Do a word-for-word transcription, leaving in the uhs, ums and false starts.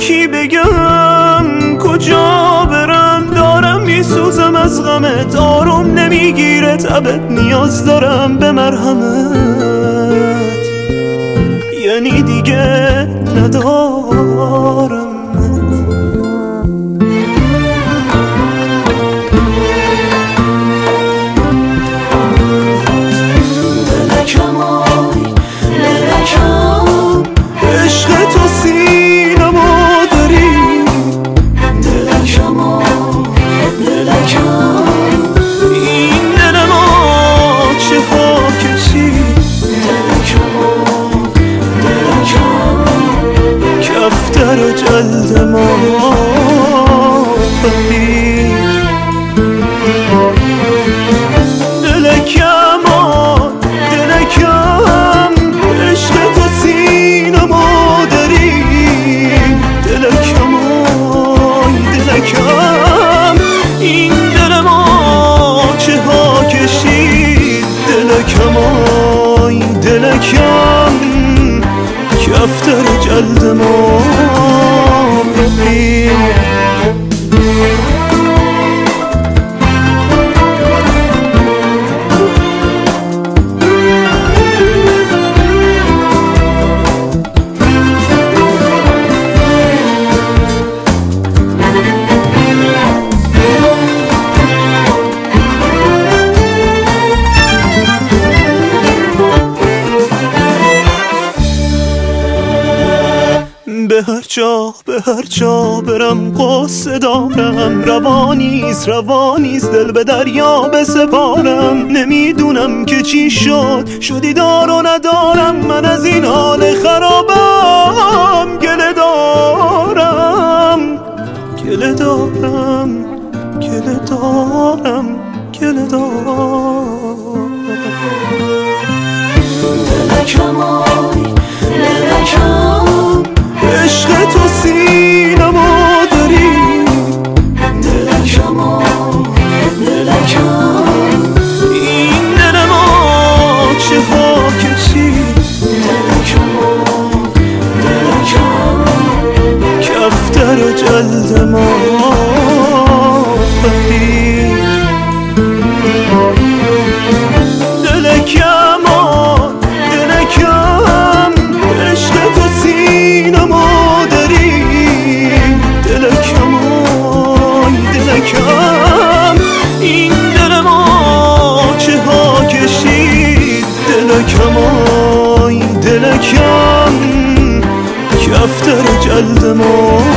کی بگم کجا برم، دارم میسوزم از غمت، آروم نمیگیره تبت، نیاز دارم به مرهمت، یعنی دیگه ندارم. دلکم آی دلکم، عشق تو سینمو داری، دلکم آی دلکم، این دلما چه ها کشید، دلکم آی دلکم، کفتر و جلد ما ببین. دلکم آی دلکم، عشق تو سینمو داری، دلکم آی دلکم، این دل ما چه ها کشید، دلکم آی دلکم، کفتر جلد ما ببین. به هر جا به هر جا برم قصه دارم، روانیست روانیست دل به دریا بسپارم، نمیدونم که چی شد شدی دار و ندارم، من از این حال خرابم گله دارم گله دارم گله دارم گله دارم. دلکم آی دلکم، عشق تو سینمو داری، دلکم آی دلکم، این دل ما چه ها کشید، دلکم آی دلکم، کفتر و جلد ما ببین. دلکم آی دلکم، عشق تو سینمو داری، دلکم آی دلکم، این دل ما چه ها کشید، دلکم آی دلکم، کفتر جلد ما